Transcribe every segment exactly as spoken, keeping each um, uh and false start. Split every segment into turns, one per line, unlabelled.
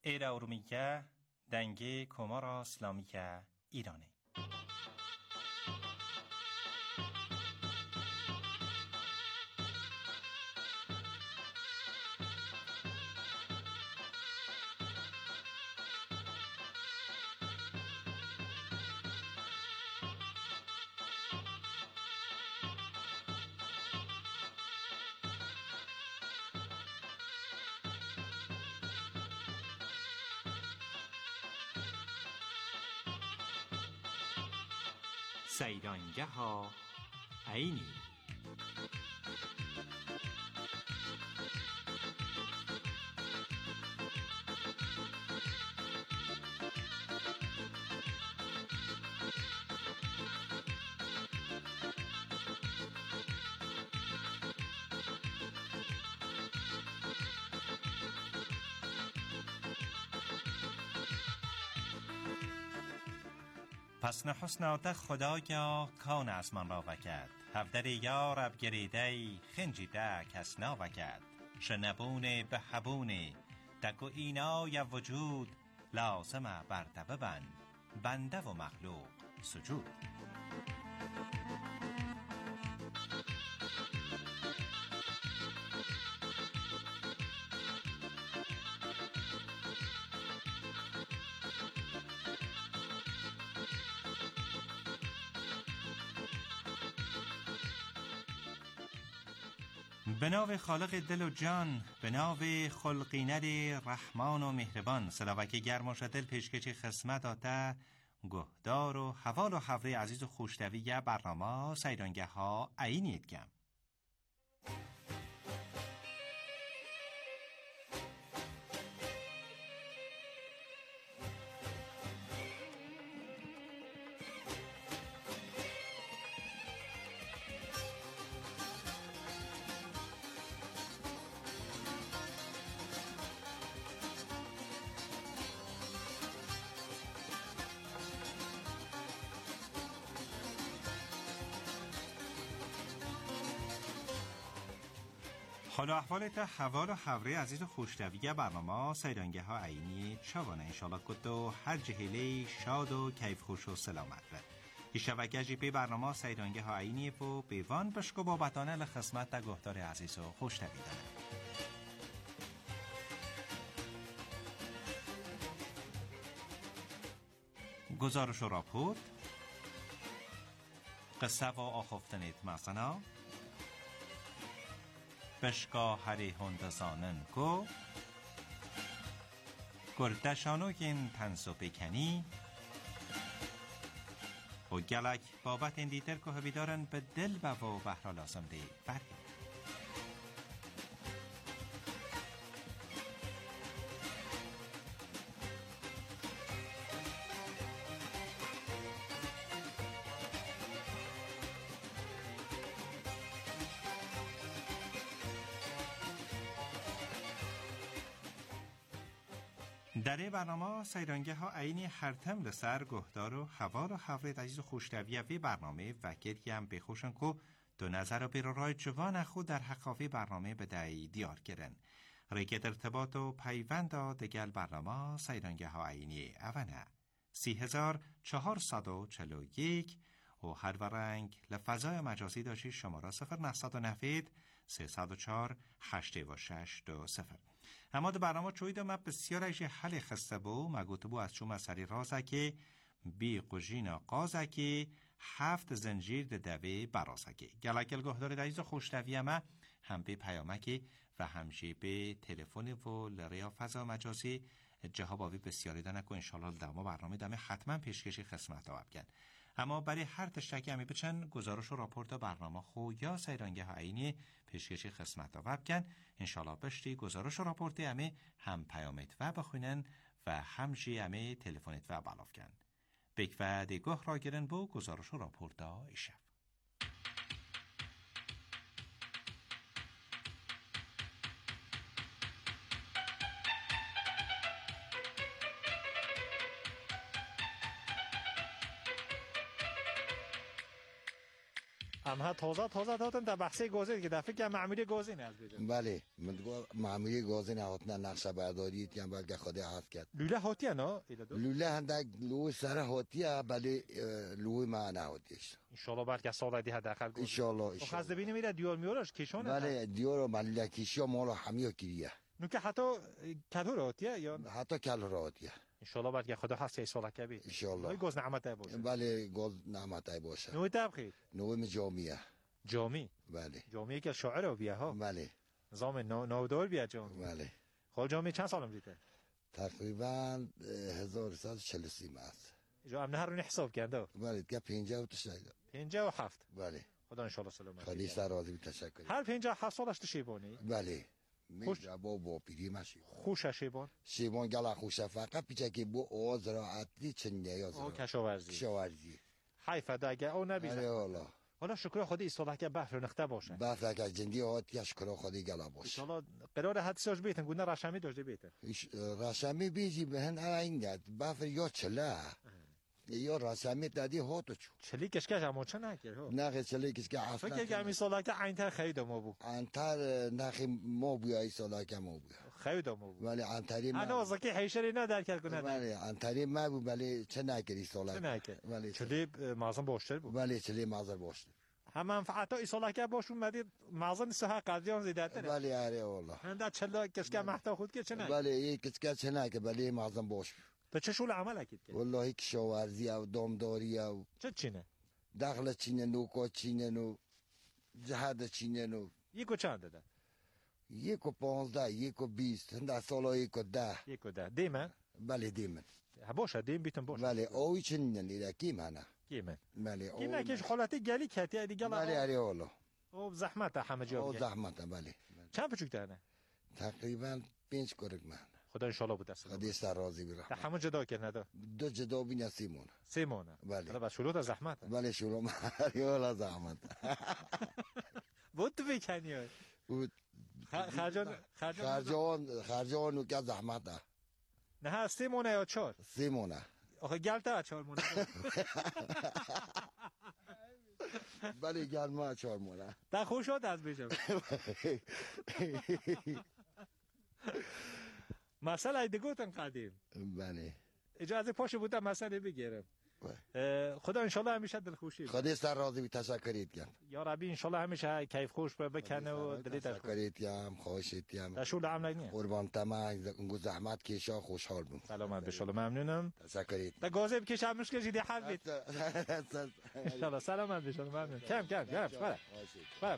ایرا ارومیکه دنگه کمارا اسلامیکه ایرانه.
سیرانگه ها عینی.
پس نه حسنات خدایا کان اسمان را وکد، هفدر یارب گریده خنجیده کس نا وکد، شنبون به حبون دک و اینای وجود، لازمه برده بند بنده و مخلوق سجود. به نام خالق دل و جان، به نام خلقیند رحمان و مهربان، سلاوکی گرم و شدل پیشکشی خسمت آته گهدار و حوال و حوره عزیز و خوشتوی برنامه سیرانگه ها عینید کم. حال و احوالت حوال و حوره عزیز و خوشتویه برنامه سیرانگه ها عینی چوانه انشالله کد و هر جهلی شاد و کیف خوش و سلامت به این شبکه جی پی برنامه سیرانگه ها عینی و بیوان بشکو بابتانه لخصمت تا گهدار عزیز و خوشتوی داره. گزارش و راپورت قصه و آخفتنیت مزنا بشکا هری هندزانن کو گردشانوگین تنسو بکنی و گلک بابت این دیتر که بیدارن به دل و بحر لازم دی برگی. در این برنامه سیرانگه ها عینی هر تم لسر گهدار و حوال و حوره عزیز و خوشتویه وی برنامه وکیل هم بخوشن که دو نظر و بیرارای جوان خود در حقاوی برنامه بدهی دیار کرن. ریکت ارتباط و پیوند دگل برنامه سیرانگه ها عینی اوانه سی هزار چهارصد و چل و یک و هر ورنگ لفظای مجازی داشتی شماره صفر نهصد و نود سیصد و چهار هشتاد و شش دو صفر. اما در برنامه چوید ما بسیار ایش حل خسته بو مگوت بو از چوم اثری رازه که بی قجین قازه که هفت زنجیر ده دوی برازه که گلکل گهدار دایز خوشتوی ما هم به پیامکی و همشه به تلفن و لریا فضا مجازی جهاب آوی بسیاری دنک و انشالله دما برنامه دمه حتما پیشکشی خسمت ها بگن. اما برای هر تشتکی همی بچن گزارش و راپورت برنامه خو یا سیرانگه ها عینی پیشکشی خسمت ها بگن. انشالله بشتی گزارش و راپورت همی هم پیامت و بخوینن و همجی همی تلفونت و بلاف کن. بک و دیگاه را گرن بو گزارش و راپورت ها ایشف.
اما تازه تازه دادن در بحثی گازین که دفعه که معمولی گازین از بیجن.
بله من گو معمولی گازین هاتنا نقشه برداری تیم بلکه خود حذف کرد.
لوله هاتیه نه؟
لوله هندک لوله سر هاتیه بله لوله ما نه هاتیش.
ان شاء الله بعد که سال دیگه حداقل.
ان شاء الله.
و خواست ببینیم میره دیار میارش کیشونه.
بله دیار مالی کیشیا مالا همیو کیریه.
نو که حتی کدو هاتیه یا؟
حتی کل هاتیه.
ان شاء الله بعد که خدا هست سال کبی.
ان شاء الله.
گاز نعمتای باشه.
بله گاز نعمتای باشه.
نو تبخیر.
نو مجامیه.
جامی.
بله.
جامی که شاعر و بیا ها.
بله.
نظام نو نودار بیا جامی.
بله.
خب جامی چند سالم دیده؟
تقریبا هزار و سیصد و چهل و سه است.
جو امنه رو حساب کرده.
بله که پنجاه و تشایده.
پنجاه و هفت.
بله.
خدا ان شاء الله سلامت.
خدای سر راضی تشکر.
هر پنجاه و هفت سالش شیبانی.
بله. خوش با با پیری ماشی.
خوش شیبان.
شیبان گلا خوش فقط پیچه که بو آز راحتی چنده یا زرا.
او کشاورزی.
کشاورزی.
حیف داگه او نبیزه.
آره والا.
حالا شکر خدای ایستاده که بحر نخته باشه.
بحر که جندی هات یا شکر خدای گلا باشه.
ان شاء الله قرار حدسش بیتن گونه رشمی داشته بیتن.
رشمی بیجی بهن اینگه بحر یا چله. یا رسمی دادی هاتو چو
چلی کشکش اما چه نکرد ها
نه چلی کشکش اصلا
فکر که مثلا که اینتر خرید ما بو
انتر نخی ما بو ای سالا که ما بو
خرید ما بو
ولی انتری ما
انا واسه که حیشری ندار کرد کنه
ولی انتری ما بو ولی چه نکردی سالا
چه نکرد
ولی
چلی معظم باشتر بو
ولی چلی معظم باشتر
هم منفعت های سالا که باشون مدید معظم سه قضیان زیاده تره
ولی اره والله
هنده چلا کشکش محتا خود که چه نکرد
ولی یک کشکش چه نکرد ولی معظم باش
تو چه شغل عمل اکید کرد؟
والله کشاورزی او دامداری او
چه چینه؟
دخل چینه نو کا چینه نو جهاد چینه نو
یکو چند داده؟
یکو پانزده یکو بیست هنده سالا یکو ده
یکو ده دیمه؟
بله دیمه
باشه دیم بیتون باشه
بله اوی چنین نیره کی منه
کیمه؟
بله
کی نکش حالتی گلی کتی دیگه
بله اری والا
او زحمت همه جا
او زحمت بله
چند پچوک داره؟
تقریبا پنج کرک من
خدا ان شاء الله بود دست
خدا سر راضی بره
همون جدا کرد ندا
دو جدا بین سیمون
سیمون
بله
حالا بس شروط زحمت
بله شروع ماریولا زحمت
بود تو بکنی
بود
خرجان
خرجان خرجان که زحمت
نه سیمونه یا چهار
سیمونه
آخه گلتا چهار مونه
بله گرما چهار مونه
تا خوش شد از بجم مسئله دیگه قدیم
بله
اجازه پاشه بودم مسئله بگیرم خدا انشالله همیشه دل خوشی
خدا سر راضی بی تشکریت گم
یا ربی انشالله همیشه کیف خوش بکنه و دلی
تشکریت گم خواهشت گم
تشول عمل نی
قربان تمام اون زحمت کشا خوشحال بم
سلامت بشه ممنونم
تشکریت
تا گازه بکشم مشکل جدی حل بید انشالله سلامت بشه ممنون کم کم کم برم برم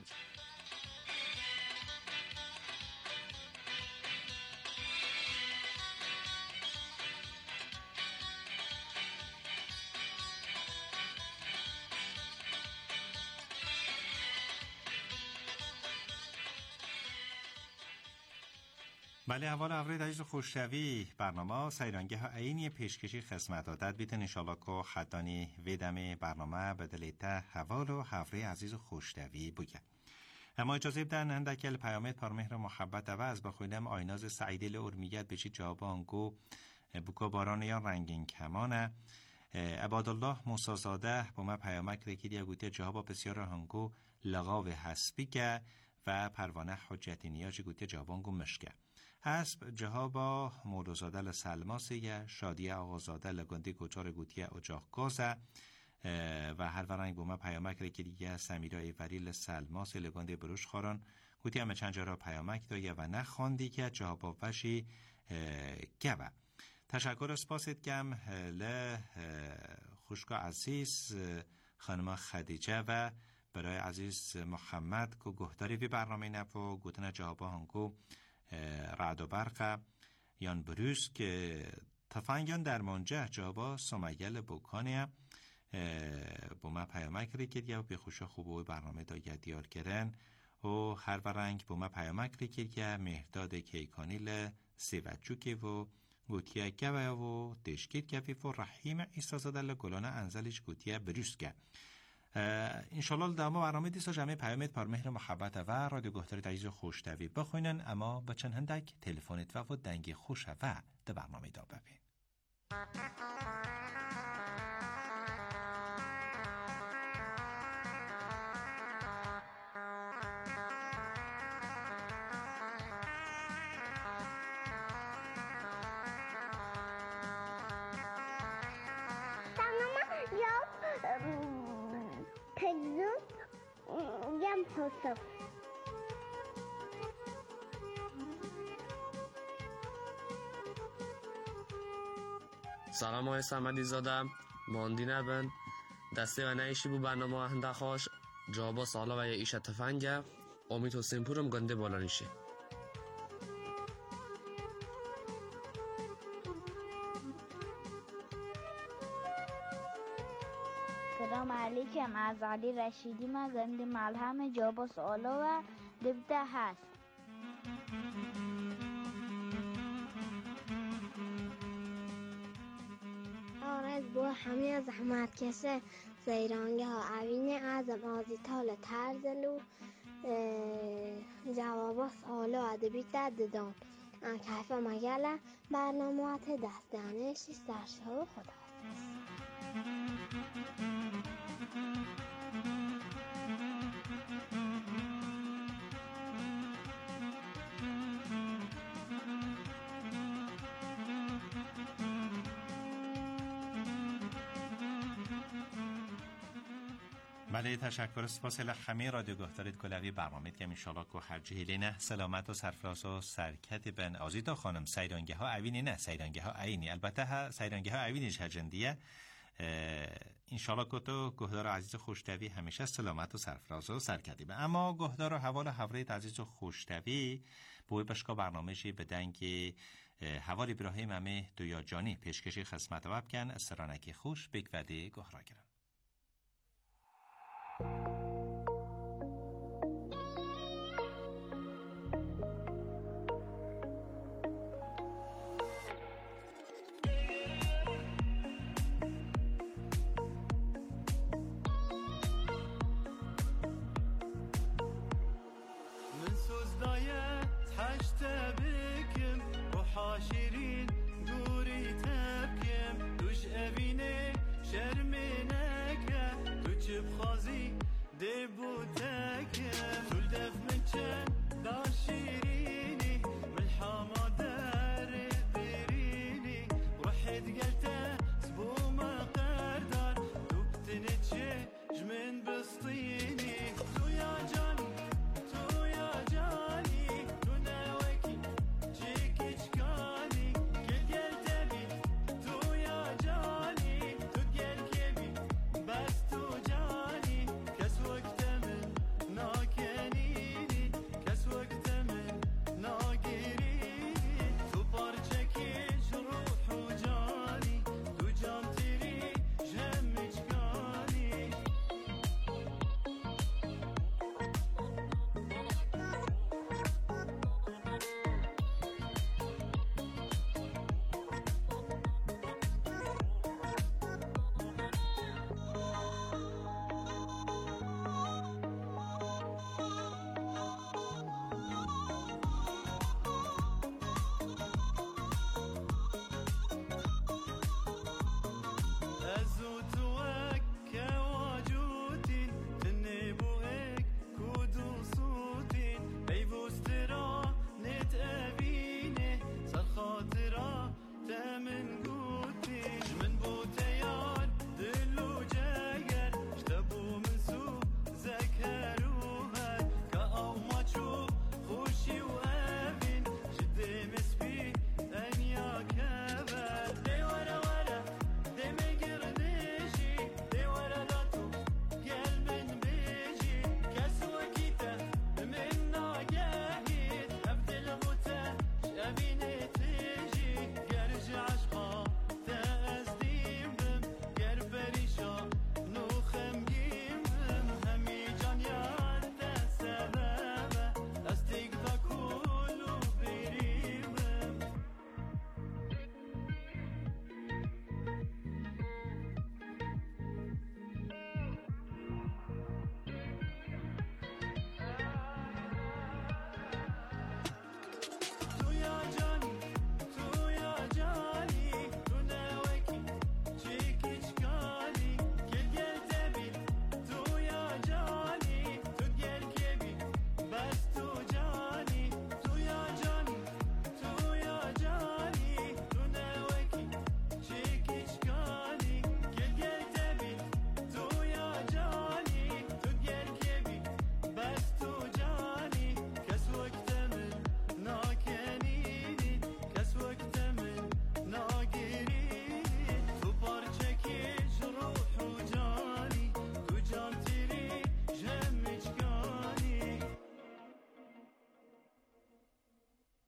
بله اول اول عزیز خوششوی برنامه سیرانگه ها عینی پیشکشی خدمت دادد بیتن انشالله که خدانی ویدم برنامه بدلیته حوال و حفره عزیز خوششوی بگه اما اجازه بدن اندکل پیامت پرمهر محبت عوض بخوینم آیناز سعیدل ارمیت بچی جوابانگو بکا باران یا رنگین کمانه عبادالله موسازاده با ما پیامک رکیدی گوتی جواب بسیار هنگو لغاو حسبی که و پروانه حجتی نیاجی گوتی جوابانگو مشکه حسب جهابا مولوزاده لسلماسی یا شادی آغازاده لگندی گوچار گوتی اجاق گازه و هر ورنگ بومه پیامک رکی دیگه سمیرا ایوری لسلماسی لگندی بروش خاران گوتی همه چند جارا پیامک دایه و نخواندی که جهابا وشی گوه تشکر اسپاست گم ل خوشگاه عزیز خانم خدیجه و برای عزیز محمد که گهداری وی برنامه نفو گوتن جهابا هنگو رعد و برق یان بروز که تفنگان در منجه جابا سمیل بوکانه با ما پیامک ریکید یا به خوش خوبه برنامه دا دیار کرن و هر ورنگ با ما پیامک ریکید یا مهداد کیکانیل سیوچوکی و گوتیه گوه و دشکید گوه و رحیم ایستازاده گلانه انزلش گوتیه بروز که انشالله دامو برنامه دیسا جمعه پیامت پرمهر محبت و رادیو گفتاری تعیز خوشتوی بخوینن اما بچن هندک تلفونت و و دنگی خوش و ده برنامه دا ببین
حساب.
سلام های سمدی زادم ماندی نبن دسته و نیشی بو برنامه هنده خوش جوابا سالا و یا ایش تفنگه امید حسین پورم گنده بالا نیشه.
سلام علیکم، از علی رشیدی من گنده ملهم جوابا سالا و دبته هست.
با همه زحمت کسه زیرانگه ها اوینه ازم آزی تال ترزلو جوابا سالا ادبی دددان ان کیفه مگله برنامهات دستانشی سرشه و خدا
بله تشکر سپاس همه رادیو گهدارید کلوی برنامه که انشالله که هر جهیلی نه سلامت و سرفراز و سرکت بن آزیدا خانم سیرانگه ها اوینی نه سیرانگه ها عینی البته ها سیرانگه ها اوینیش هجندیه انشالله که تو گهدار عزیز خوشتوی همیشه سلامت و سرفراز و سرکتی به اما گهدار و حوال حوریت عزیز خوشتوی بوی بشکا برنامهشی به دنگ حوال ابراهیم امه دویا جانی پیشکشی خدمت وب کن سرانکی خوش بگوده گهرا گرن.
Get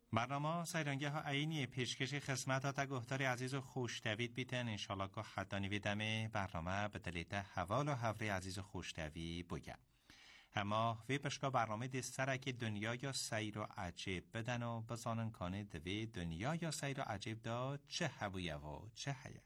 برنامه سیرانگه ها عینی پیشکش خدمت ها تا گفتاری عزیز و خوشتوید بیتن انشالله که حتی نویدم برنامه به دلیت حوال و حوری عزیز و خوشتوی بگه. اما وی پشکا برنامه دستره که دنیا یا سیر و عجیب بدن و بزانن کانه دوی دنیا یا سیر و عجیب دا چه هبویه و چه هیه.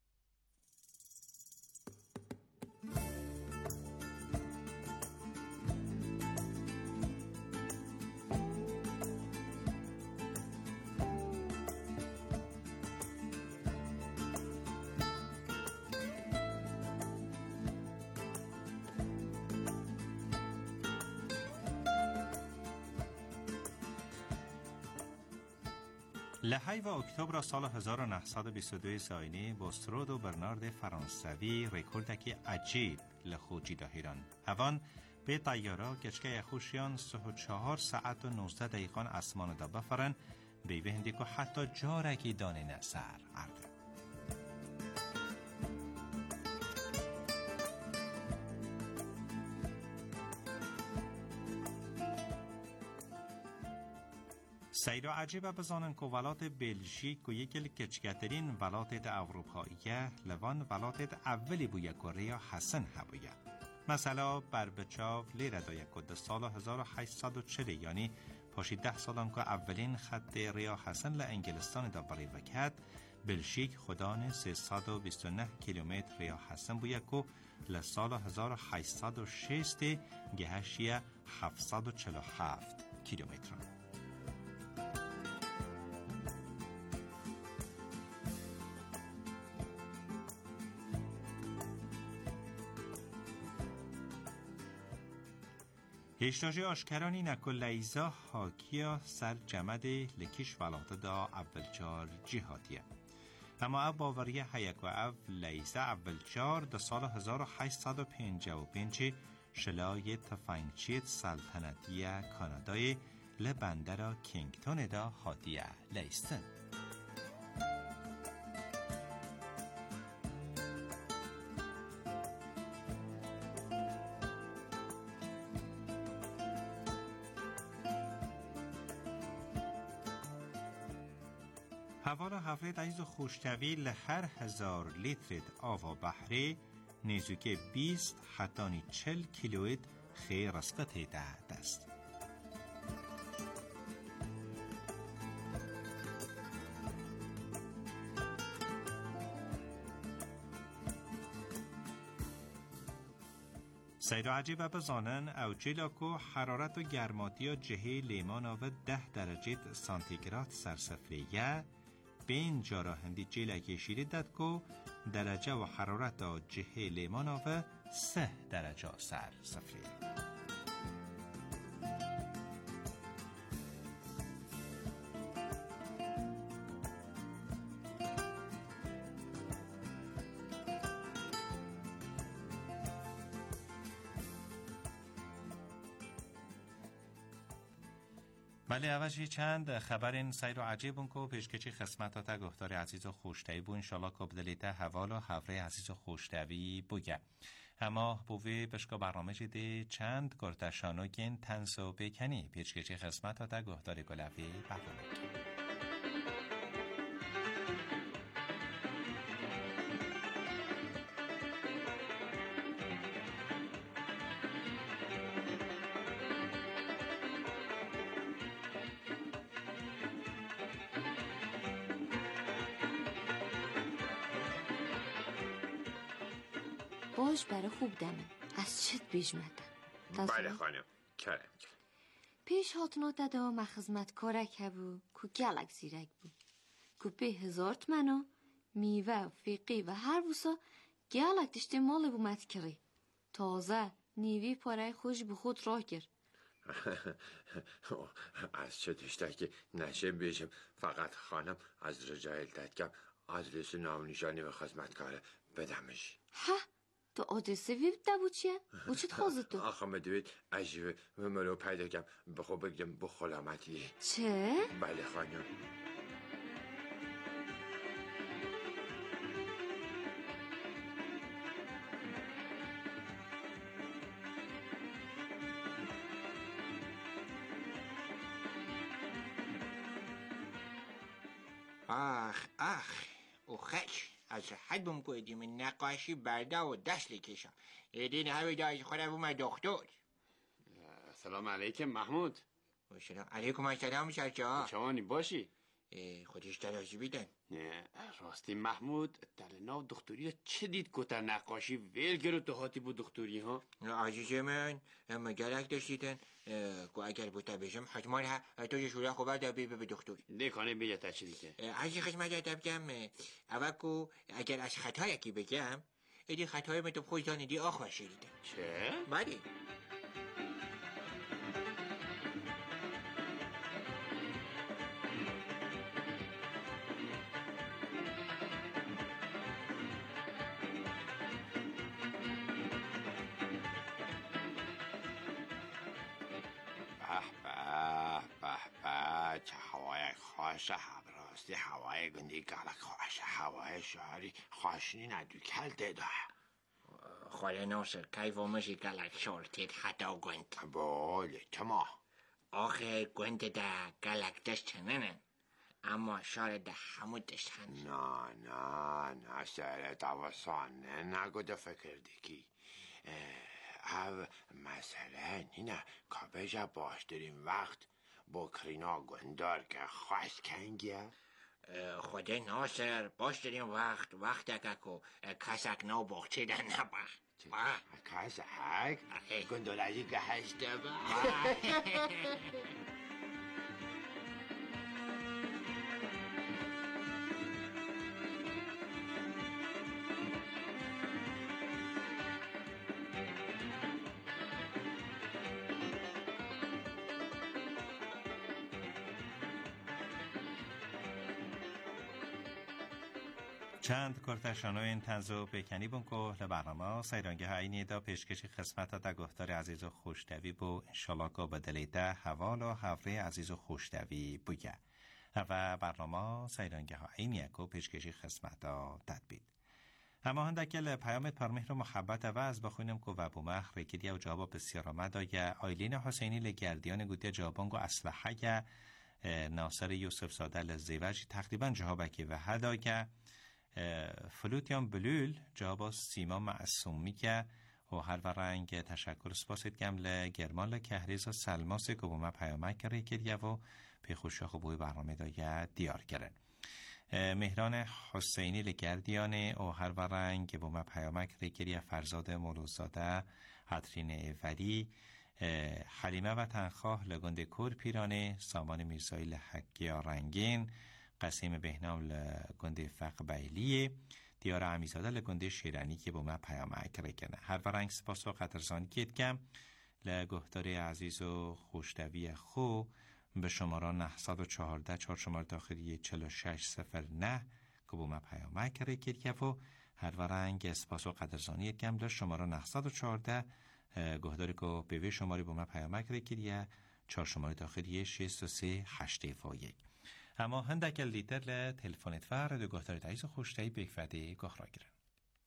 لحی و اکتبر سال هزار و نهصد و بیست و دو ساینی بوسترود و برنارد فرانسوی ریکوردکی عجیب لخوجی داهیران. هوان به طیاره گچکه خوشیان سه و چهار ساعت و نوزده دقیقان اسمان دا بفرن به وهندی که حتی جارکی دانه نسر عرده. سیر و عجیب بزانن که ولات بلژیک و یکی کچکترین ولات اروپاییه لوان ولات اولی بویه که ریا حسن هبویه. مثلا بربچاو لیره دایه که ده سال هزار و هشتصد و چهل یعنی پاشی ده سالان که اولین خط ریا حسن لانگلستان دا بری وکد بلژیک خدان سیصد و بیست و نه کیلومتر ریا حسن بویه که لسال هزار و هشتصد و شصت گهشیه هفتصد و چهل و هفت کیلومتر. هشتاجی آشکرانی نکل لیزا حاکیا سر جمد لکیش ولات دا اولچار جهاتیه. اما او باوریه حیک و او لیزا اولچار دا سال هزار و هشتصد و پنجاه و پنج شلای تفنگچی سلطنتی کانادای لبندر کینگتون دا حادیه لیستن. هوا را هفته عزیز و خوشتوی لهر هزار لیتر آوا بحری نیزوک بیست حتانی چل کیلویت خیر رسقت ده دست. سیر و عجیب بزانن او جیلاکو حرارت و گرماتی و جهه لیمان و ده درجه سانتیگراد سرسفریه بین جارا هندی جیلکی شیری داد که درجه و حرارت و جهه لیمان و سه درجه سر سفریه. بله اوشی چند خبر این سیر و عجیبون که پیشکچی خسمت تا گفتار عزیز و خوشتوی بو انشالله که بدلیت حوال و حوره عزیز و خوشتوی بگه. اما بوی بشکا برنامه جده چند گرتشانوگین تنسو بکنی پیشکچی خسمت تا گفتار گلوی برنامه.
باش برای خوب دمه از چت بیش مدن
بله خانم کرم کرم
پیش هاتنا دادا مخزمت کارک هبو که گلک زیرک بود که به هزار تمنو میوه و فیقی و هر بوسا گلک دشته مال بو متکری تازه نیوی پاره خوش به خود راه کرد.
از چه دشته که نشه بیشم فقط خانم از رجایل دادگم آدرس نام نشانی و خدمتکار بدمش.
ها تو آدرس وی بده بود چیه؟ و چه تخوازد تو؟
آخه مدوید عجیبه و مرو پیدا کم بخو بگم بخلامتیه.
چه؟
بله خانم.
آخ آخ او خش از حد بم کویدیم نقاشی برده و دست لیکشا ایدین همی داشت خودم بوم دکتر.
سلام علیکم محمود.
سلام علیکم السلام سرچا.
چوانی باشی؟
خودش تراشی بیدن.
نه راستی محمود در ناو دکتری چه دید که در نقاشی ویل گرو تو هاتی بود دکتری ها؟
عزیز من اما گلک داشتیدن که اگر بوده بشم حتما تو شوره خوبه در بی به دکتری
نکنه بیده تا چه دیگه؟
عزیز خشمت ادب بگم اول که اگر از خطا یکی بگم ایدی خطای من تو خوش دانیدی آخواه شدیدن.
چه؟
بله.
چه هوای خوش راستی هوای گندی گلک خوش هوای شهری خوشنی ندو کل دیده
خواه ناصر کیف آمشی گلک شورتید حتی گند
بله تما
آخه گند ده گلک دشتننن اما شار ده همو دشتن
نه نه نه سر دوستانه نگو ده فکر دیگی او مثلا اینه که بجا باشترین وقت با کرینا گندار که خواست کنگیه
خود ناصر باش داریم وقت وقت اگه که کسک نو بخچه در نبخت
کسک؟ گندولازی که هسته با
چند کارتشانو این تنزو بکنی بون که لبرنامه سیرانگه هایینی دا پیشکشی خسمت دا گفتار عزیز و خوشتوی بو انشالله که بدلیده حوال و حوره عزیز و خوشتوی بوگه و برنامه سیرانگه هایینی که پیشکشی خسمت دا تدبید اما هنده که پیامت پرمهر و محبت و از بخوینم که و بومخ ریکیدی و جواب بسیار آمد یا آیلین حسینی لگردیان گوتی جوابانگ و اسلحه ناصر یوسف ساده لزیوج تقریبا جوابکی و هدا که فلوتیان بلول جواب سیما معصومی که و هر و رنگ تشکر سپاسید گم لگرمان لکهریز و سلماس که بومه پیامک کری کریه و پیخوشا خوبوی برنامه دایه دیار کرن مهران حسینی لگردیانه و هر و رنگ بومه پیامک ری کریه فرزاد مولوزاده حترین ایوری حلیمه و تنخواه لگند کور پیرانه سامان میرزایی لحقی رنگین قسیم بهنام لگنده فق بیلیه دیار عمیزاده لگنده شیرانی که با ما پیامک رکنه هر ورنگ سپاس و قدرزانی کم لگهدار عزیز و خوشتوی خو به شماره نهصد و چهارده چهار شماره داخلی چهل و شش صفر نه که با ما پیامک رکنه و هر ورنگ سپاس و قدرزانی کم لشماره نهصد و چهارده گهداری که به وی شماره با ما پیامک رکنه چهار شماره داخلی شش و سه هشت و یک اما هندک لیتر ل تلفنت فرد و گفتار تعیز خوشتایی بکفده گاه را گرن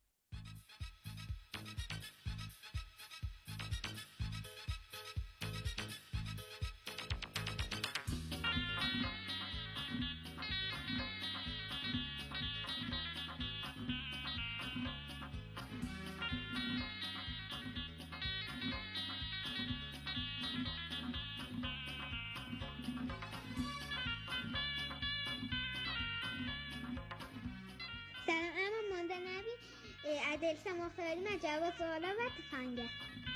عدل مختاری من جواب سوالا و تفنگه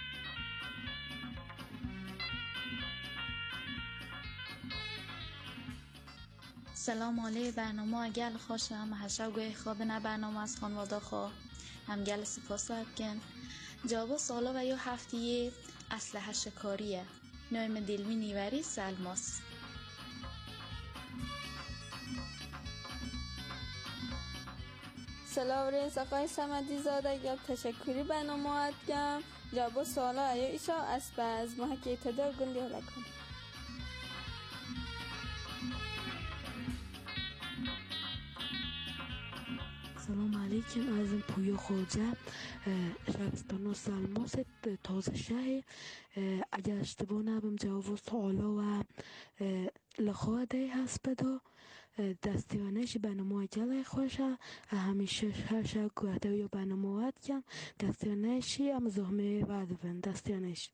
سلام علیه برنامه گل خوش هم هشاگوی خواب نه برنامه از خانواده خواه هم گل سپاس کن جواب سوالا و یا هفتیه اسلحه شکاریه نایم دلمی نیوری سلماس
سلام رئیس آقای صمدی زاده گل تشکری برنامه ادگم جواب سوالا ایا ایشا اسب از محک اعتدار گندی حالا کن
سلام علیکم از پویا خوجه شبستان و سلماس تازه شه اگر اشتباه نبم جواب سوالا و لخواده هست بدا دستیانش برنامه گله خوشه همیشه هر گوهده یا برنامه هات کم دستیانشی هم زحمه بعد دستیانش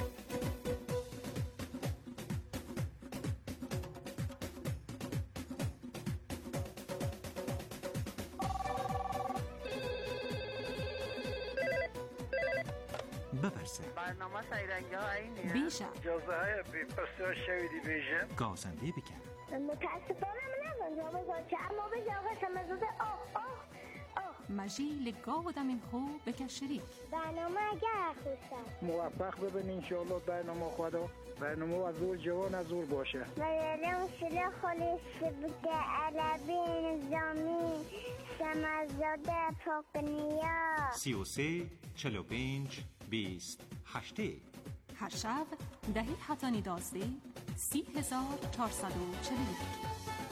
ببرسه
برنامه سیرنگی ها اینیه
بیشه
جازه های بی پسیار شویدی بیشه
گازنده بکن
متاسفانه من نزن جا بزار که اما به جاقه شمزوده آه آه آه
مجی لگاه و دمین خوب بکش شریک
برنامه اگر خوشم
موفق ببین انشاءالله برنامه خدا برنامه از زور جوان از زور باشه
ویلم شله خالی شبکه عربی نظامی شمزاده پاکنیا
سی و سه چل و پنج بیست هشته
هر شب دهی حتانی دازده سی هزار چهارصد و چل و یک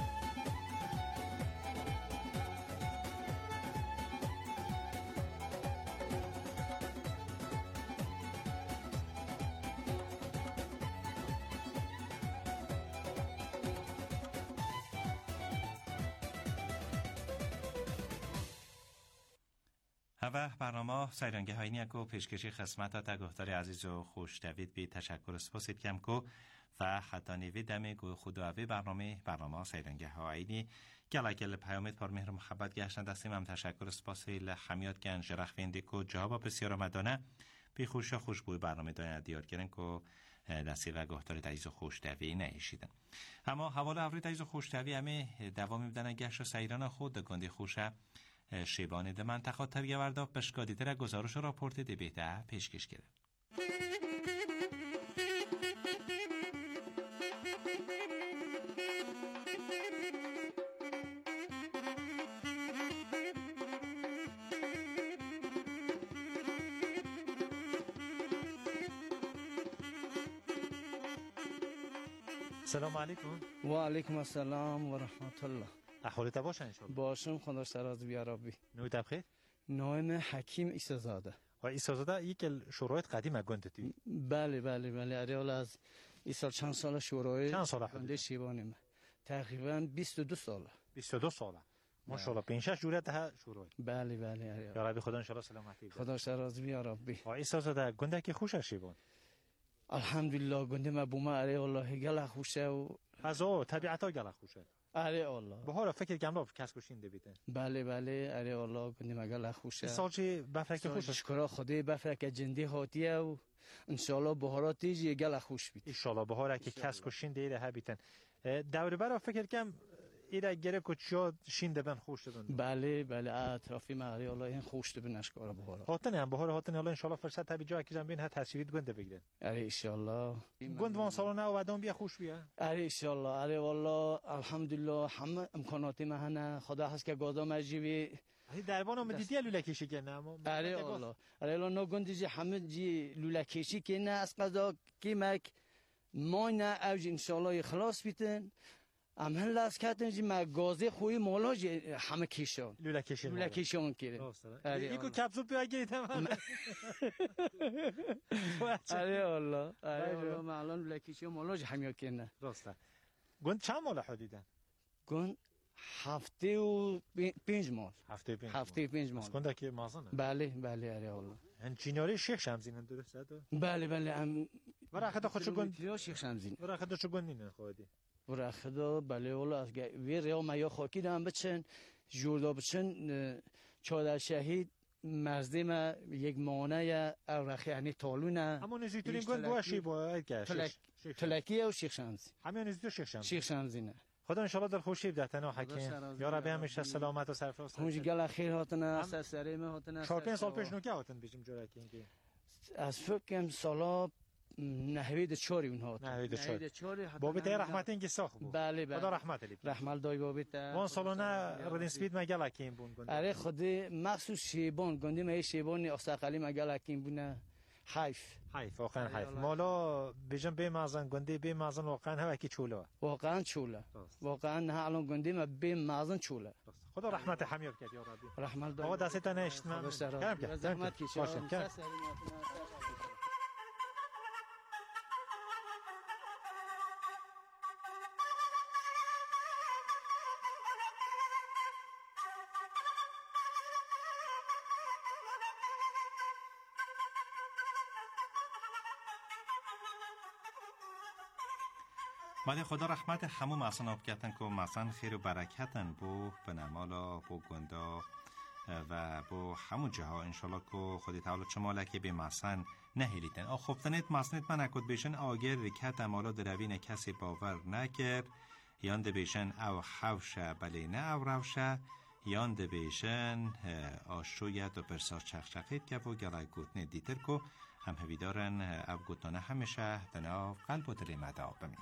و برنامه سیرانگه های نیکو پیشکشی خدمت تا گفتار عزیز و خوشتوید به تشکر سپاسید کم کو و حتی نیوی دم گو خداوی برنامه برنامه سیرانگه های نی گله گله پیامت پر مهر محبت گشتن دستیم هم تشکر سپاسی لحمیات گن جرخ وینده کو جواب بسیار آمدانه بی خوش خوشبوی برنامه داین دیار گرن کو دستی و گفتار عزیز و خوشتوی نهیشیدن اما حوال اورید عزیز و خوشتوی همه دوام میدن گشت و سیران خود گنده خوشه شیبان ده منطقه طبیعه ورده بشکادی تر گزارش و راپورت ده بهده پیشکش کرد.
سلام علیکم.
و علیکم السلام و رحمت الله.
احوالت باشه انشالله.
باشم خدا سراز بیا ربی.
نویت بخیر؟
نام حکیم ایسازاده.
و ایسازاده یک شورایت قدیم گندتی.
بله بله بله اریال از این سال چند سال شورای
چند سال
گنده شیبانیم. تقریبا بیست و دو سال.
بیست و دو سال. ماشاءالله پنج شش جوره ده شورای.
بله بله اریال.
یا ربی خدا انشالله سلامتی.
خدا سراز بیا ربی.
و ایسازاده گنده که خوش شیبان.
الحمدلله گنده ما بوما اریال گله خوشه و
از او طبیعتا گله خوشه.
اره الله
بهار فکر گمرا کس کشینده بیته
بله بله اره الله گندی مگل خوشه
سالچی بفرک خوش
شکر خدای بفرک جندی هاتیه و ان شاء الله بهارات تیجی گل خوش بیت
ان شاء الله بهار که کس کشینده ایره هبیتن دور برا فکر کم ایره گره کوچیا شینده بن خوش دادن
بله بله اطرافی مغری الله این خوش دبن اشکار بهار
هاتن هم بهار هاتن الله ان شاء الله فرصت تبی جا کی زمین ها تصویت گنده بگیرن
اره ان شاء الله
گند وان سالانه و بعدم بیا خوش بیا
اره ان شاء الله اره والله الحمدلله همه امکانات مهنه خدا هست که گادا مجیبی
دربان هم دیدی لولکشی کنه اما
اره والله اره الله نو گندی همه جی لولکشی کنه از قضا کیمک ما نه اوج ان شاء الله خلاص بیتن ام هل از کاتن جی مغازه خوی مولا همه کیشون
لوله کیشون
لوله کیشون کیره
ایکو کپسول بیا گیرید هم
اره والله اره والله معلوم لوله کیشون مولا همه کنه
راسته گند چند مال حدیدن
گند هفته و پنج مال
هفته پنج
هفته پنج مال
گند که مازنه
بله بله اره والله
ان چیناری شیخ شمزین درسته
بله بله ام
برا خدا خودشو گند
شیخ شمزین
برا خدا شو گندین خودی
برا خدا بله والله از وی ریا ما یا خاکی دام بچن جوردا بچن چادر شهید مرزی ما یک مانع اوراق یعنی تالونه
همون نزیتورین گند باشی با گشت
تلکی و شیخ شمزی
همین نزیتو شیخ شمزی
شیخ شمزی نه
خدا ان شاء الله در خوشی بدتن و حکیم یا رب همیشه سلامت و سرفراز
همون گل خیر هاتن است سریم هاتن
چهار پنج سال پیش نو که هاتن بیشیم جوره که
از فکرم سالا نهوید چاری اونها
نهوید چاری بابت رحمت اینکه ساخ بود
بله بله
خدا رحمت علی
رحمت دای بابت
وان سالانه ردن سپید مگل حکیم بون گنده
اره خدا مخصوص شیبان گنده ما شیبان استقلی مگل حکیم بونه حیف
حیف واقعا حیف مالا بجن به مازن گنده به مازن واقعا هوا کی چوله
واقعا چوله واقعا نه الان گنده ما به مازن چوله
خدا رحمت حمیاب کرد یا ربی
رحمت دای
آقا دست تنشت من
کرم کرد زحمت کشید
باشه کرم
مالی خدا رحمت همو محسن آب کتن که محسن خیر و برکتن بو بنمالا بو گندا و بو همو جها انشالله که خودی تعالی چمالکی به محسن نهیلیتن. آ خفتنیت محسنیت من اکد بیشن آگر رکت امالا دروین کسی باور نکر یان ده بیشن او حوشه بلی نه او روشه یان ده بیشن آشویت و برسا چخچخید که و گلای گوتنی دیتر که هم هویدارن او گوتنانه همیشه دناو قلب و دلی مدا بمینه.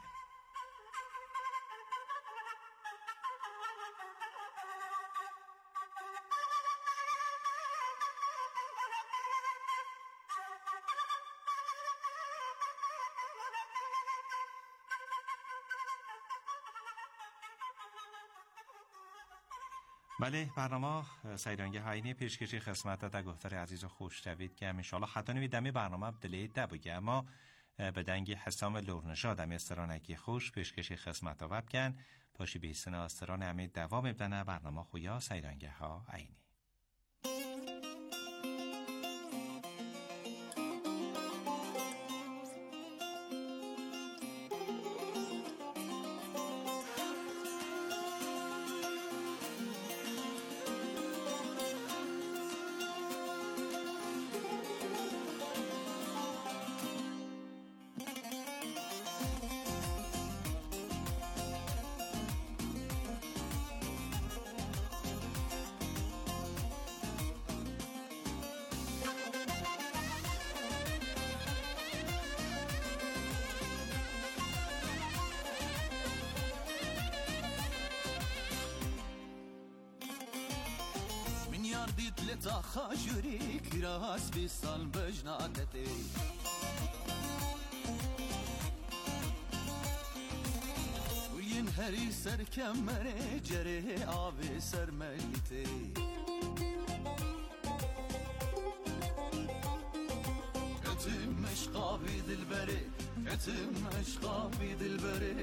بله برنامه سیرانگه هاینی پیشکشی خدمت در گفتار عزیز و خوش شوید که انشالله حتی نوی دمی برنامه بدلی دبوگه اما به دنگی حسام لورنشا دمی استرانکی خوش پیشکشی خدمت و بکن پاشی بیستن استران امی دوام ابدنه برنامه خویا سیرانگه ها هاینی.
ديت لتخاجري كراس بيصال بجناتتي وينهري سر كمري جري آبي سر ملتي كتم اشقابي دلبري كتم اشقابي دلبري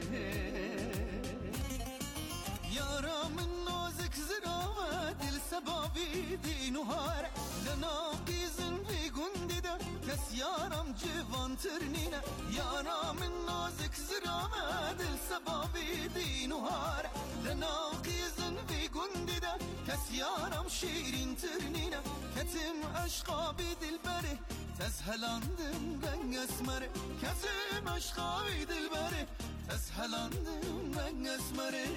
يارا من نوزك زراوة دل سبابي دي نهار لناقيزن في قندي ده كس يارام جوان ترنينة يارا من نوزك زراوة دل سبابي دي نهار لناقيزن في قندي ده كس يارام شيرين ترنينة كتم أشقابي دل بري تسهلاندم ben esmeri Kesim aşkı dilberi Tezhelandım ben esmeri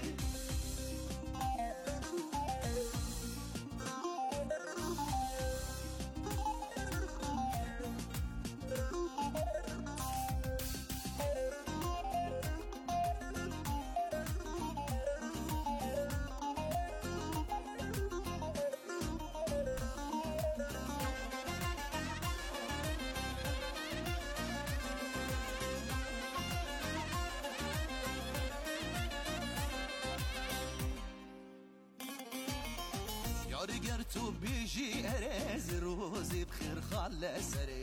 گر تو بیجی ارز روزی بخیر خاله سری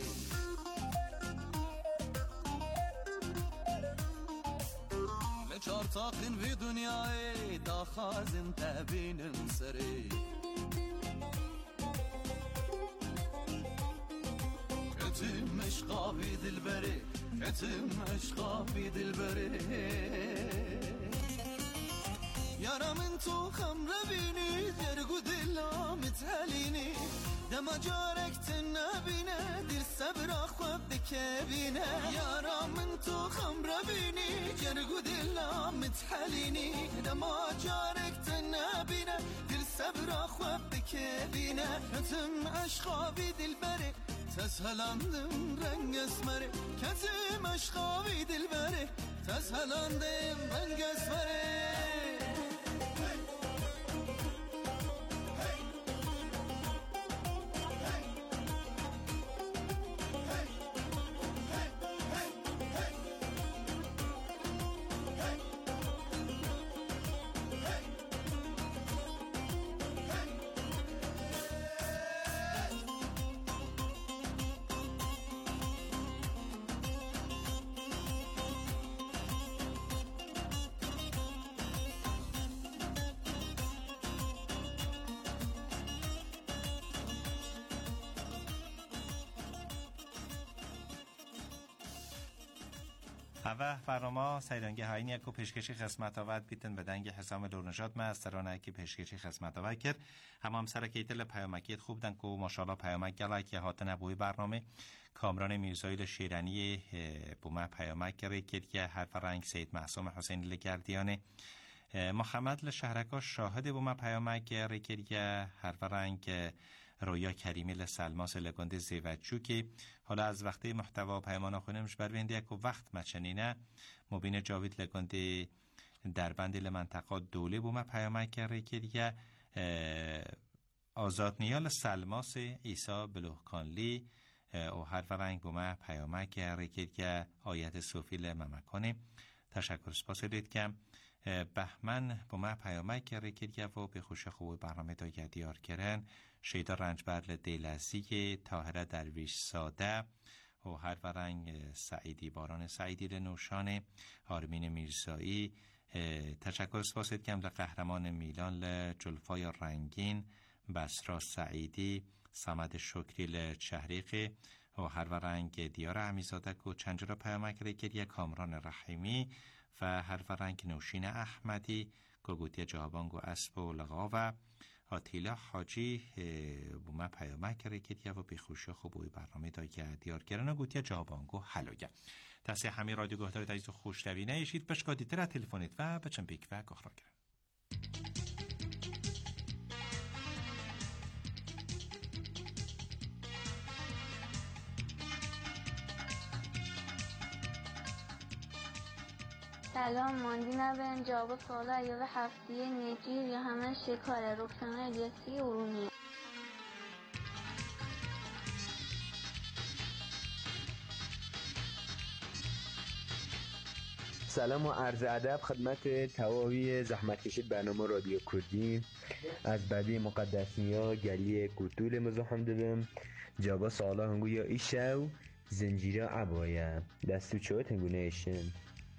لچار تاقین في دنیای دا خازن تبینن سری کتم اشقابی دلبری کتم اشقابی دلبری يارا من تو خمر بيني درقو دلا متهليني دما جارك تنبينه دير صبر اخوة بكبينه يارا من تو خمر بيني درقو دلا متهليني دما جارك تنبينه دير صبر اخوة بكبينه كتم اشخابي دلبري تسهلاندم رنگ اسمري كتم اشخابي دلبري تسهلاندم رنگ اسمري
و برنامه سیرانگه های نیکو پیشکشی خدمت آورد بیتن به دنگ حسام لورنژاد مسترانه که پیشکشی خدمت آورد کرد. همام سر که دل پیامکیت خوب دن که ماشاءالله پیامک گلای که هاتن ابوی برنامه کامران میرزایل شیرانی بوما پیامک کرد که حرف رنگ سید معصوم حسین لگردیانه محمد لشهرکا شاهد بوما پیامک کرد که حرف رنگ رویا کریمی لسلماس لگند زیوچو که حالا از وقتی محتوا پیمانا خونمش بر بینده یک وقت مچنینه مبین جاوید لگند در بند لمنطقه دوله بوما پیامک کرد که دیگه آزاد نیال سلماس ایسا بلوخکانلی او هر فرنگ بوما پیامک کرد که آیت صوفی لممکانه تشکر سپاس دید که بهمن بوما پیامک کرد که و به خوش خوب برنامه دا یادیار کردن شیدا رنجبر دیلزی طاهره درویش ساده و هر فرنگ سعیدی باران سعیدی لنوشانه آرمین میرزایی تشکر سپاس دید که لقهرمان میلان لجلفای رنگین بسرا سعیدی سمد شکری لچهریقی و هر فرنگ دیار امیزاده و چنجرا پیامک کرد که کامران رحیمی و هر فرنگ نوشین احمدی گوگوتی جوابان گو اسب و لغا و آتیلا حاجی بوما پیامک کرد که و بیخوشی خوبوی برنامه دا دیار کردن و گوتی جوابان گو حلوگه تحصیل همه رادیو گوهدار دایز خوشتوی نیشید بشکادی تر تلفونیت و بچن بیک و گخرا کرد.
سلام ماندی نبن جواب سوال ایاب هفته نجیر یا همه شکاره رکشانه الیاسی ارومیه.
سلام و عرض ادب خدمت تواوی زحمت کشید برنامه رادیو کردی از بعدی مقدسنیا گلی کتول مزاحم دادم جواب سوالا هنگو یا ایشو زنجیره عبایه دستو چوت هنگو نیشن.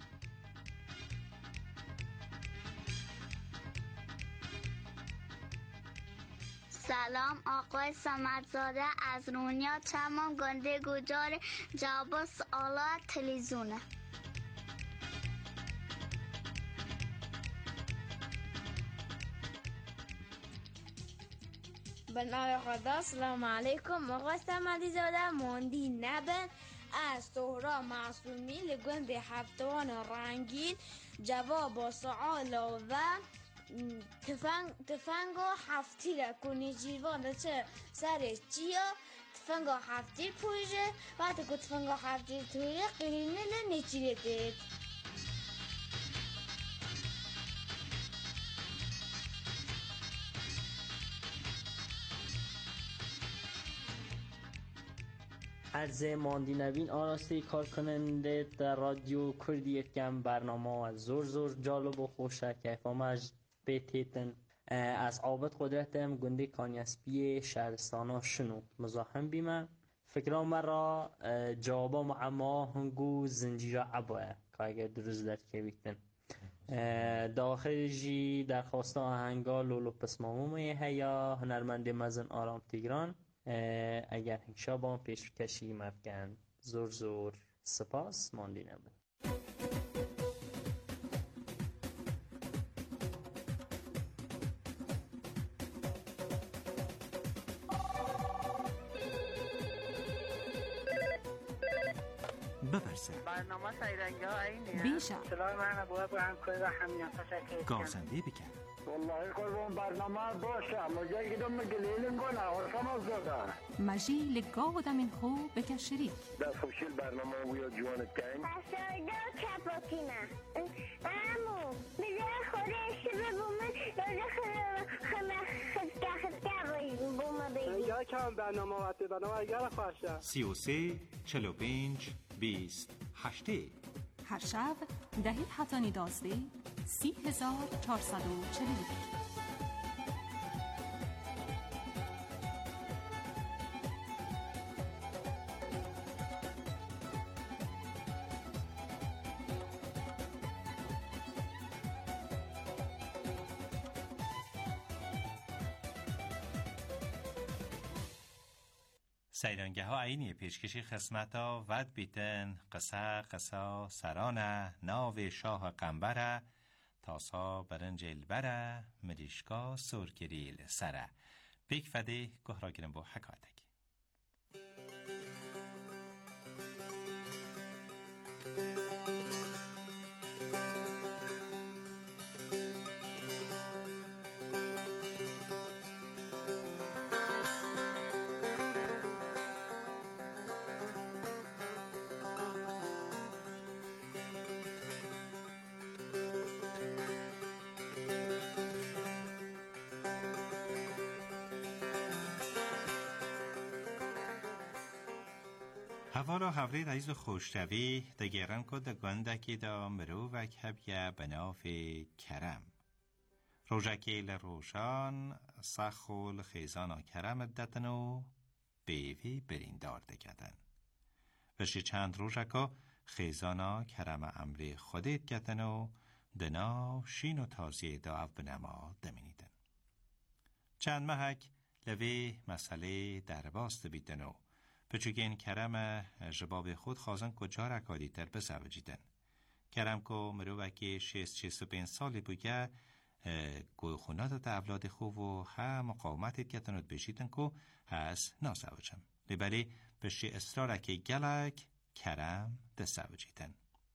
سلام آقای سمدزاده از رونیا تمام گنده گجار جواب سوالات تلویزیونه.
به نام خدا سلام علیکم آقای سمدزاده ماندی نبن از سهرا معصومی لگند هفتوان رنگین جواب سوال و تفنگ تفنگو هفتی را کنی جیوان چه سرش چیا تفنگو هفتی پویجه وقتی که تفنگو هفتی تویه قیرینه لنچیره دید.
عرض ماندی نوین آراسته کار کننده در رادیو کردی کم برنامه از زور زور جالب و خوشه که فامج بیتیتن از عابد قدرتم گنده کانیاسپی شهرستانا شنو مزاحم بیمه فکرام مرا جوابا معما هنگو زنجیره عبایه که اگر درست در که بیتن داخل جی درخواسته آهنگا لولو پسمامومه هیا هنرمند مزن آرام تیگران اگر هنگشا با پیش کشی مفکن زور زور سپاس ماندی نبود.
بفرسه
برنامه سیرنگه ها اینه
بیشه
سلام من ابوه با همکاری و همیان تشکر
گازنده بکن
والله قربان برنامه باشه مجای گدام مگلیلن گونه عرفم از داده
مجی لگاه دمین خوب بکن شریک
دست خوشیل برنامه ویا جوانت کن
پسایده و کپاکینه امو میده خودش ببومن داده خدکه خدکه بومه بگی
یا کم برنامه وقتی برنامه اگر خوشه
سی و سه چلو پینج بیست هشته
هر شب دهید حتانی دازده سی هزار چهارصد و چهل و یک.
سیرانگه ها عینی پیشکشی خسمتا ود بیتن قصه قصه سرانه ناو شاه قنبره تاسا برنج البره مریشکا سرگریل سره بیک فده گهرا گرم با حکایتک. هوا را هفته رئیس خوشتوی دگرن که دگندکی دا مرو و کبیه بناف کرم روژکی لروشان سخول خیزانا کرم ادتنو بیوی بریندار دگدن وشی چند روژکا خیزانا کرم امری خودت گتنو دنا شین و تازی دا او بنما دمینیدن چند محک لوی مسئله در باست بیدنو پچوگین کرم جباب خود خواستن کجا رکادی تر بزوجیدن. کرم که مروکی شیست شیست و پین سالی بوگه گوی خونات تا اولاد خوب و ها مقاومتت که تنود بشیدن که هست نازوجم. لیبری بشی اصراره که گلک کرم دستوجیدن.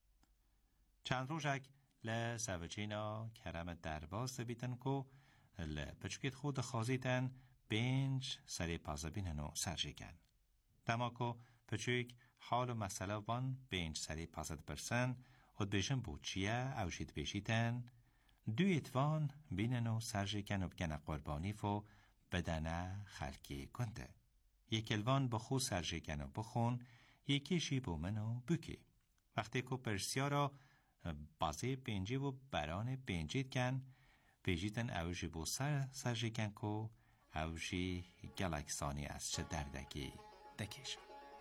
چند روزک لزوجینا کرم درباز بیدن که لپچوگیت خود خوازیدن بینج سری پازبینن و سرجیگن. دماکو پچوک حال و مسئله وان بینج سری پاسد برسن خود بیشن بوچیه اوشید بیشیدن دو ایتوان بینن و سرجیگن و بگن قربانی فو بدنه خلکی کنده یک الوان بخو سرجیگن و بخون یکیشی بومن و بکی وقتی که پرسیارا بازه بینجی و بران بینجید کن بیشیدن اوشی بو سر سرجیگن که اوشی گلکسانی از چه دردگی دکیش.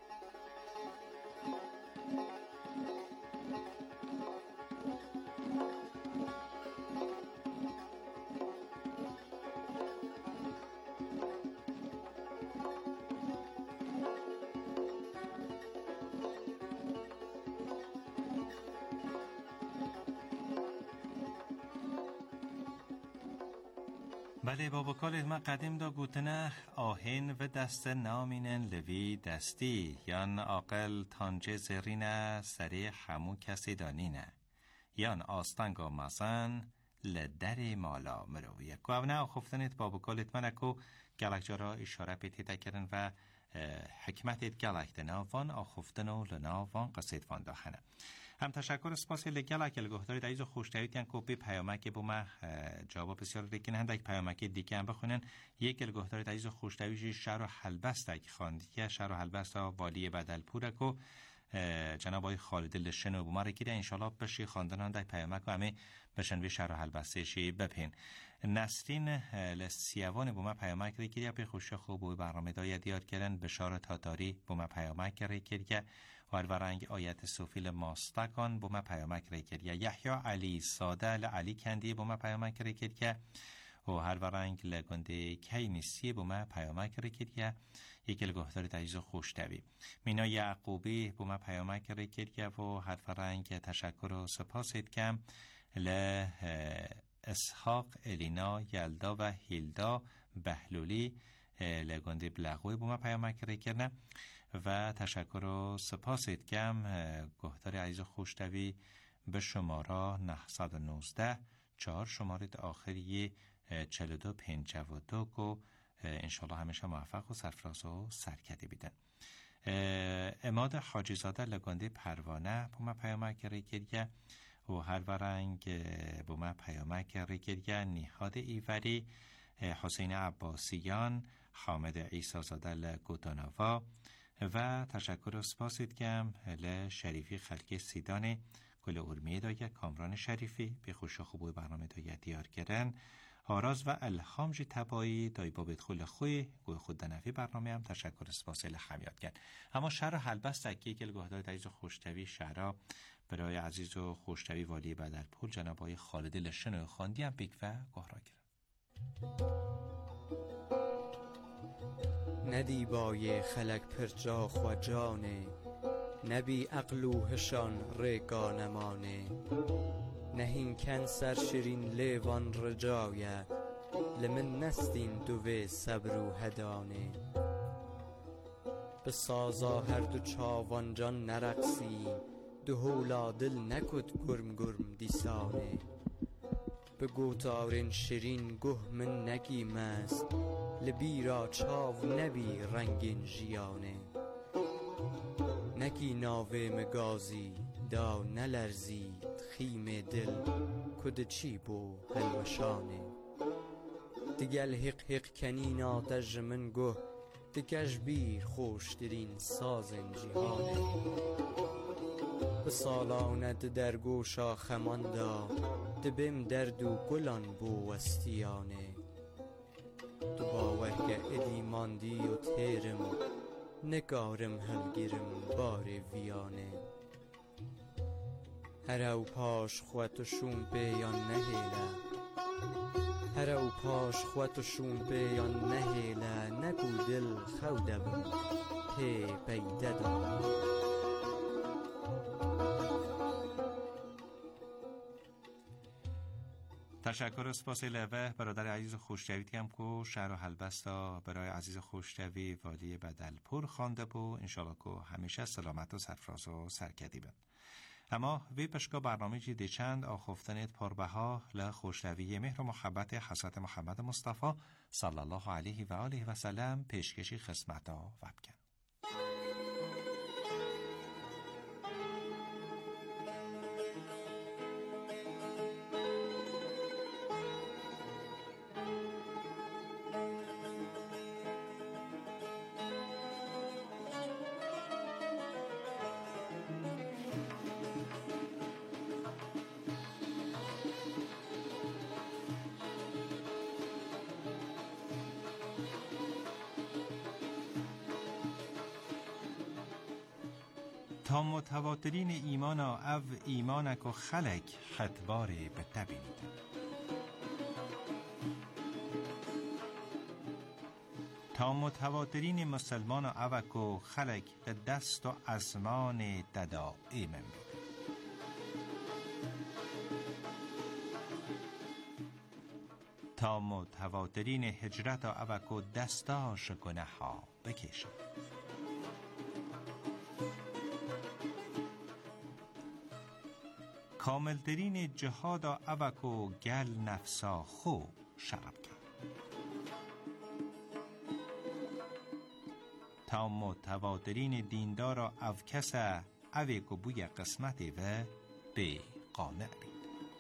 بله بابا کالت ما قدیم دا گوتنه آهن و دست نامینن لوی دستی یان آقل تانجه زرینه سری همو کسی دانینه یان آستانگا مزن لدر مالا مرویه که او نه خفتنیت بابا کالت من اکو گلک جارا اشاره پیتیده کرن و حکمتیت گلک دناوان آخفتن و لناوان قصید وان داخنه هم تشکر سپاسی لگلک الگوهداری دایز و خوشتوید کن که بی پیامک بومه جواب بسیار ریکن هندک پیامک دیگه هم بخونن یک الگوهداری دایز و خوشتویدی شهر و حلبست اک خواندیه شهر و حلبست والی بدلپوره که جناب آقای خالد لشن و بومه رکیده انشالله بشی خواندن هندک پیامک و همه بشن وی شهر و حلبستشی بپین نسرین لسیوان بومه پیامک رکیده پی خوشی خوب و برنامه داید یاد کردن بشار تاتاری بومه پیامک رکیده و هر ورنگ آیت سوفیل ماستکان بومه پیامک ریکریه یحیی علی ساده لعلی کندی بومه پیامک ریکریه و هر ورنگ لگنده کی نیستی بومه پیامک ریکریه یک الگوهدار تعیز خوشتوی مینا یعقوبی بومه پیامک ریکریه و هر ورنگ تشکر و سپاسید کم ل اسحاق الینا یلدا و هیلدا بهلولی لگنده بلغوی بومه پیامک ریکرنه و تشکر و سپاسید کم گهدار عزیز خوشتوی به شماره نهصد و نوزده چهار شماره آخری چهل و دو پنجاه و دو که انشالله همیشه موفق و سرفراز و سرکتی بیدن اماد حاجی زاده لگنده پروانه بومه پیامک ریکریه و هر ورنگ بومه پیامک ریکریه نیهاد ایوری حسین عباسیان حامد عیسی زاده لگوتاناوا و تشکر و سپاسید کم ل شریفی خلکی سیدان گل ارمیه دایه کامران شریفی به خوش خوبوی برنامه دایه دیار کردن آراز و الهام جی تبایی دای بابت خول خوی گوی خود دنفی برنامه هم تشکر و سپاس لخم یاد کرد اما شهر حلبست اکی که گهدار عزیز و خوشتوی شهرها برای عزیز و خوشتوی والی بدرپول جناب آقای خالد لشن و خواندی هم بیک و گهرا کرد
ندی بای خلق پرجا خواجانه نبی اقلوهشان ریگانمانه نهین کن سر شیرین لیوان رجایه لمن نستین دوی صبر و هدانه به سازا هر دو چاوان جان نرقصیم دو هولا دل نکد گرم گرم دیسانه به گوتارین شیرین گه من نگیم است لبیرا چاو نبی رنگین جیانه نگی ناوه مگازی دا نلرزید خیم دل کد چی بو هلوشانه دگل حق حق کنین آتش من گه دگش بیر خوشترین سازن جیهانه به سالانت در گوشا خمان دا دبیم درد و گلان بو وستیانه تو باورگه ادی ماندی و تیرم نگارم هلگیرم بار ویانه هر او پاش خوات و شون بیان نهیله هر او پاش خوات و شون بیان نهیله نگو دل خودم پی پیده دارم.
تشکر و سپاس لوه برادر عزیز خوشتویی هم که شعر و هلبستا برای عزیز خوشتوی والی بدلپور خوانده بو انشالله که همیشه سلامت و سرفراز و سرکدی بند. اما وی پشکا برنامه جی چند آخفتنیت پربها ل خوشتوی مهر و محبت حضرت محمد مصطفی صلی الله علیه و آله و سلم پیشکشی خدمتا وبکن. تا متواترین ایمانا او ایمانک و خلق خطباره بتبینید. تا متواترین مسلمان اوک و خلق دست و ازمان ددا ایمن بید. تا متواترین هجرت اوک و دستاش گناه ها بکشد. کاملترین جهاد اوک و گل نفسا خو شرب کرد. تا متواترین دیندار اوکس اوک و بوی قسمت و به قانع بید.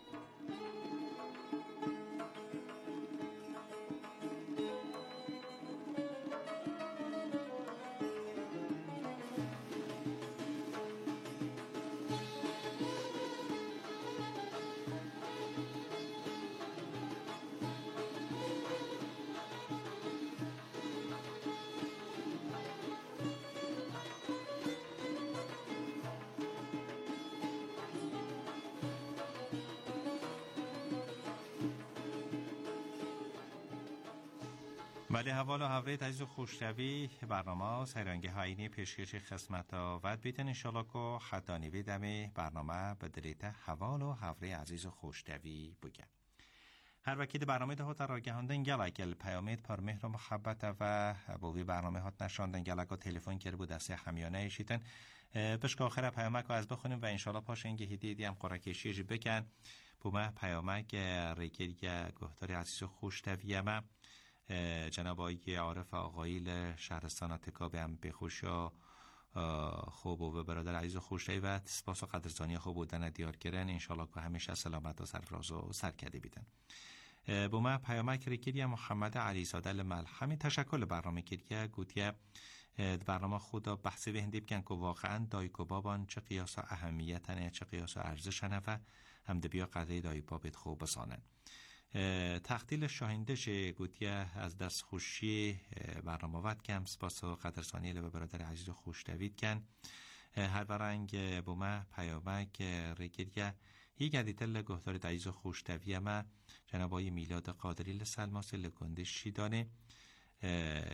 ولی حوال و حوریت عزیز و خوشتوی برنامه سیرانگه هاینی پیشکش خدمت ود بیتن انشالله که حدانی بیدمی برنامه به دلیت حوال و حوری عزیز و خوشتوی بگه. هر وکید برنامه ده هات راگهاندن گلگل پیامید پر مهر و محبت و بوی برنامه هات نشاندن گلگا تلفن کرد بود دسته همیانه ایشیتن بشک آخر پیامک رو از بخونیم و انشالله پاش اینگه هیدی دی هم قرکشی جی بکن بومه پیامک ریکریه گهداری عزیز و خوشتوی ما جناب آقای عارف آقایل شهرستان تکابه هم بخوشا خوب و برادر عزیز و خوشتوی و سپاس و قدرزانی خوب بودن دیار گرن انشالله که همیشه سلامت و سرفراز و سرکدی بیدن. با ما پیامک ریکیری محمد علی زاده ملحمی تشکل برنامه کریه گوتیه برنامه خدا بحثی به هندی بکن که واقعا دایکو بابان چه قیاس و اهمیتنه چه قیاس و ارزشنه و همده بیا قضیه دایی بابت خوب بسانن. تختیل شاهندش گوتیه از دست خوشی برنامه ود کم سپاس و قدرسانی لبه برادر عزیز و خوشتوید کن هر برنگ بومه پیامک ریگیریه یک عدیتل گهدار عزیز و خوشتویه ما جناب آقای میلاد قادری لسلماس لگنده شیدانه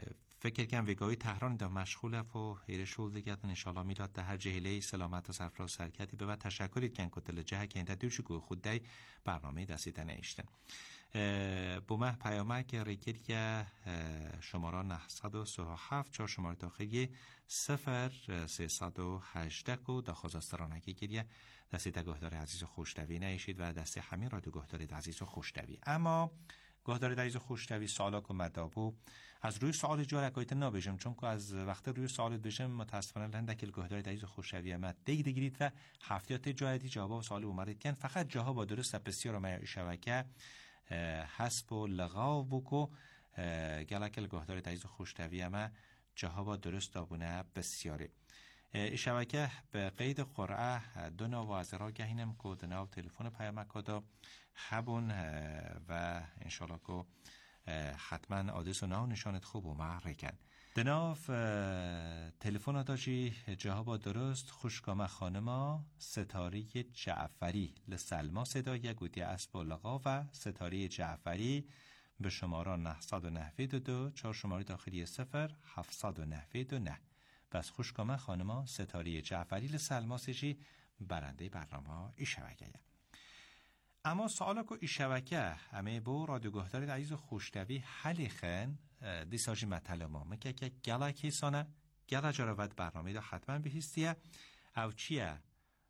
فکر کنم وگاهی تهران دا مشغول و هیر شول دیگه انشالله میلاد ده هر جهله سلامت و سرفراز سرکتی به بعد تشکرید کن کتل جه که این دوشی گوه خود دی برنامه دستیتن ایشتن بومه پیامک ریکر شماره نهصد و سی و هفت چهار شماره داخلی صفر سیصد و هجده و داخل استرانکی گریه دستی گهدار عزیز و خوشتوی نیشید و دستی همین رادیو گهدار عزیز و خوشتوی. اما گهدار عزیز و خوشتوی سوالا که مدابو از روی سوال جا رکایت نبیشم، چون که از وقت روی سوالت بشم متاسفانه لندکل گهدار عزیز و خوشتوی ما دیگ دیگرید و هفتیات جایدی جواب و سوال اومدید کن فقط جاها با درست بسیار ما شبکه حسب و لغاو بکو گلکل گهدار عزیز و خوشتوی ما جاها با درست دابونه بسیاری شبکه به قید قرعه دو نو از را گهینم که دناو تلفن پیامک دا خبون و انشالله که حتما آدرس و ناو نشانت خوب و محرکن دناو تلفن داشی جاها با درست خوشگامه خانما ستاری جعفری لسلما صدای گوتی اسب و لغا و ستاری جعفری به شماره نهصد و نهود و دو چهار شماره داخلی صفر هفتصد و نهود و نه بس خوشگامه خانما ستاری جعفری لسلما سجی برنده برنامه ای شبکه. اما سوالا که ای شبکه همه با رادیو گهدار عزیز و خوشتوی حلی خن دیساجی مطلع ما مکه که گلا کیسانه گلا جراوت برنامه دا حتما بهیستیه او چیه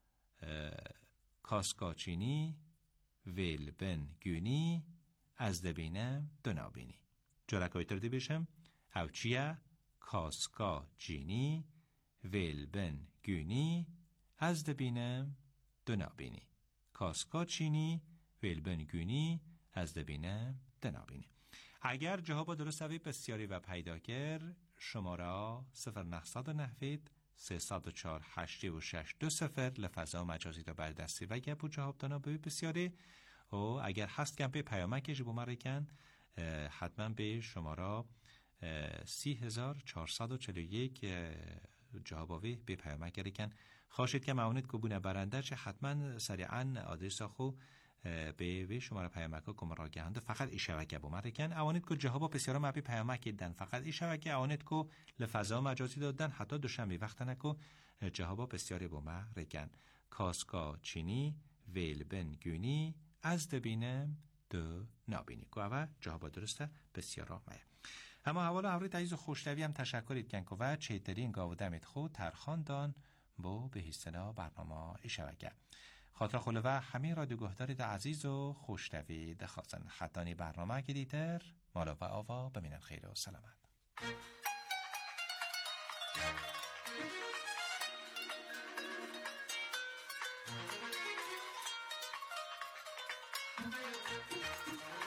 کاسکاچینی ویل بن گونی از دبینم دو نابینی جرکای تردی بشم او چیه کاسکا جینی ویل بن گونی از دبینم دو نابینی کاسکا چینی ویل بن گونی از دبینم دو نابینی. اگر جواب درست اوی بسیاری و پیداگر شماره صفر نهصد و نهود سیصد و چهار هشت و شش دو صفر لفظا مجازی دا بردستی و گپ و جواب دانا بوی بسیاری و اگر هست کم به پیامکش بو مرکن حتما به شماره سی هزار چهارصد و چهل و یک جواباوی به پیامک گریکن خواهشید که معاونت کبونه برنده چه حتما سریعا آدرس خو به وی شماره پیامک ها کم را گهنده فقط ای شبکه بو مرکن اوانید که جواب بسیار مبی پیامک دن فقط ای شبکه اوانید که لفظا مجازی دادن حتی دوشنبه وقت نکو جواب بسیاری بو مرکن کاسکا چینی ویل بن گونی از دبینم دو نابینی که اوه جواب درسته بسیار مایه. اما حوالا هوری عزیز و خوشتوی هم تشکرید کن که و چهترین گاو دمید خود ترخاندان با به حسنا برنامه ای شبکه خاطر خوله و همین رادیو گهدارید عزیز و خوشتوی دخواستن خطانی برنامه گدیتر مالا و آوا بمینن خیر و سلامت.
Thank you.